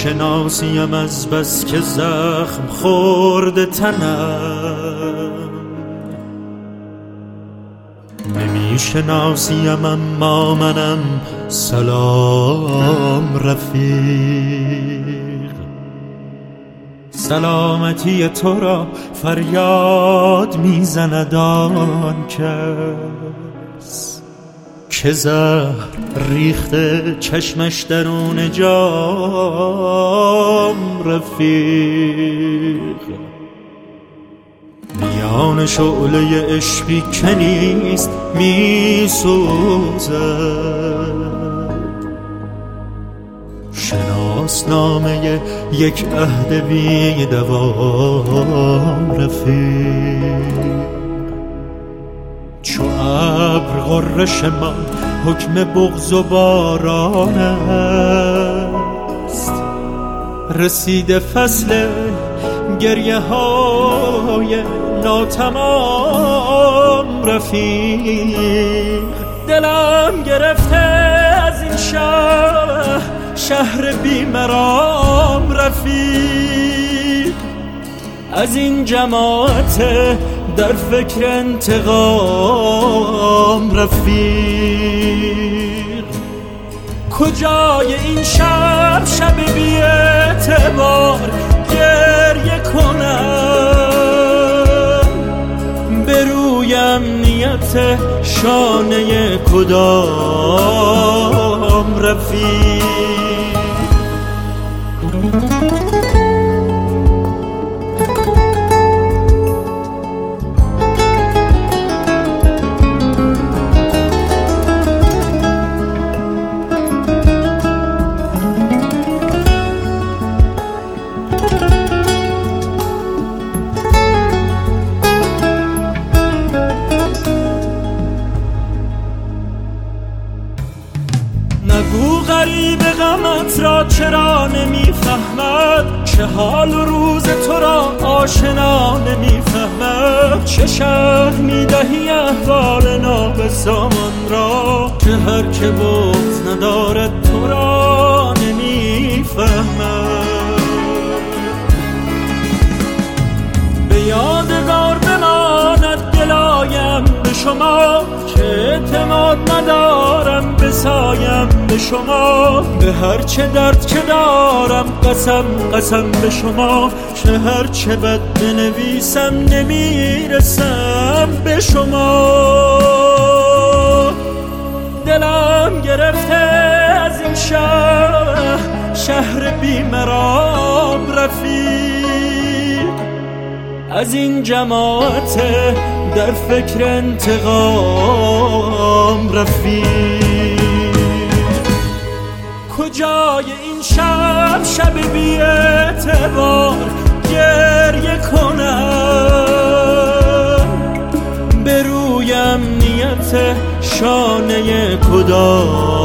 شناسیم از بس که زخم خورده تنم، نمی شناسیم اما منم سلام رفیق. سلامتی تو را فریاد میزند آن کس که زهر ریخته چشمش درون جام رفیق. میان شعله عشقی که نیست میسوزد، شناسنامه یک عهد بی دوام رفیق. چو ابر غرش ما حکم بغض و باران است، رسیده فصل گریه های ناتمام رفیق. دلم گرفته از این شهر بیمرام رفیق، از این جماعت در فکر انتقام رفیق. کجای این شب بی اعتبار گریه کنم، به روی امنیت شانه کدام رفیق. نگو غریب غمت را چرا نمیفهمد، چه حال و روز تو را آشنا نمیفهمد. چه شرح میدهی احوال نابسامان را، که هر که بغض ندارد تو را نمیفهمد. به یادگار بماند دلایم به شما، که اعتماد ندارم بسایم به شما. به هر چه درد که دارم قسم به شما، که هر چه بد بنویسم نمیرسم به شما. دلم گرفته از این شهر بیمرام رفیق، از این جماعت در فکر انتقام رفیق. کجای این شب بی اعتبار گریه کنم، به روی امنیت شانه کدام